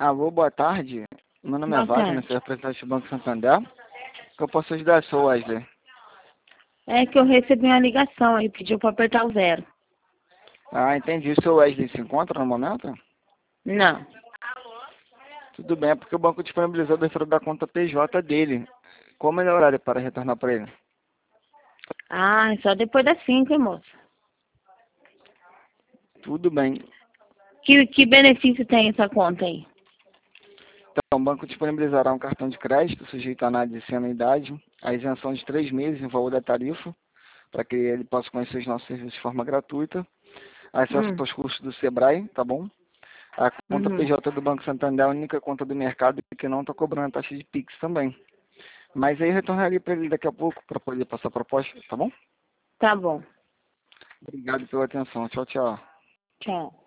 Alô, boa tarde. Meu nome é Boa Wagner, tarde. sou representante do Banco Santander. Que eu posso ajudar, sou Wesley. É que eu recebi uma ligação aí, pediu para apertar o 0. Ah, entendi. O seu Wesley se encontra no momento? Não. Tudo bem, é porque o banco disponibilizou a abertura da conta PJ dele. Qual o melhor horário para retornar para ele? Ah, é só depois das 5, hein, moça? Tudo bem. Que benefício tem essa conta aí? Então, o banco disponibilizará um cartão de crédito sujeito à análise sem anuidade, a isenção de 3 meses em valor da tarifa, para que ele possa conhecer os nossos serviços de forma gratuita, acesso Hum, aos custos do Sebrae, tá bom? A conta uhum. PJ do Banco Santander é a única conta do mercado que não está cobrando a taxa de Pix também. Mas aí eu retornaria para ele daqui a pouco para poder passar a proposta, tá bom? Tá bom. Obrigado pela atenção. Tchau, tchau. Tchau.